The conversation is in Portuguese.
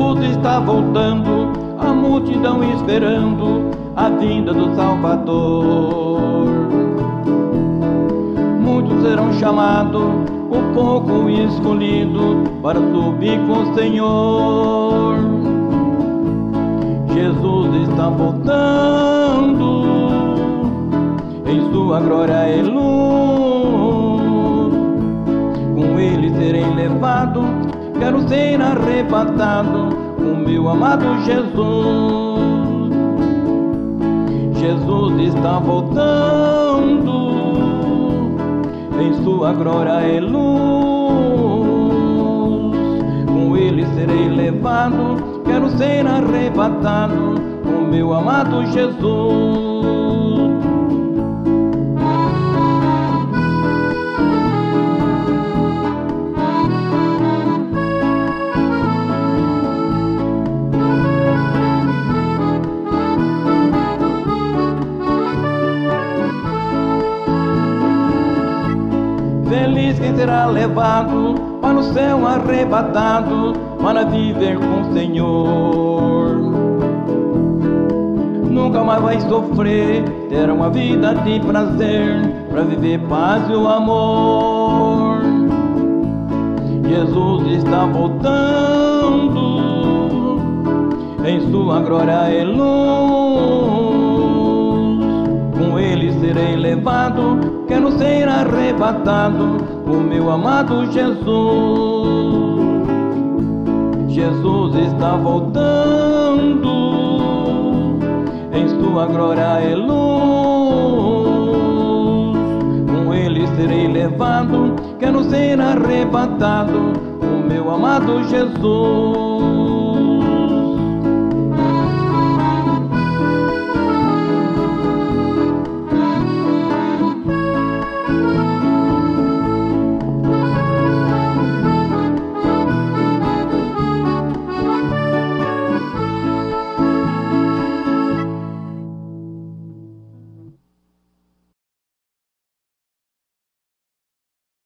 Jesus está voltando, a multidão esperando a vinda do Salvador. Muitos serão chamados, o pouco escolhido para subir com o Senhor. Jesus está voltando, em sua glória e luz. Com ele serei levado, quero ser arrebatado com meu amado Jesus. Jesus está voltando, em sua glória e luz. Com ele serei levado, quero ser arrebatado com meu amado Jesus. Feliz quem será levado para o céu arrebatado, para viver com o Senhor. Nunca mais vai sofrer, terá uma vida de prazer, para viver paz e o amor. Jesus está voltando, em sua glória e luz. Com ele serei levado, quero ser arrebatado com meu amado Jesus. Jesus está voltando, em sua glória e luz. Com ele serei levado, quero ser arrebatado com meu amado Jesus.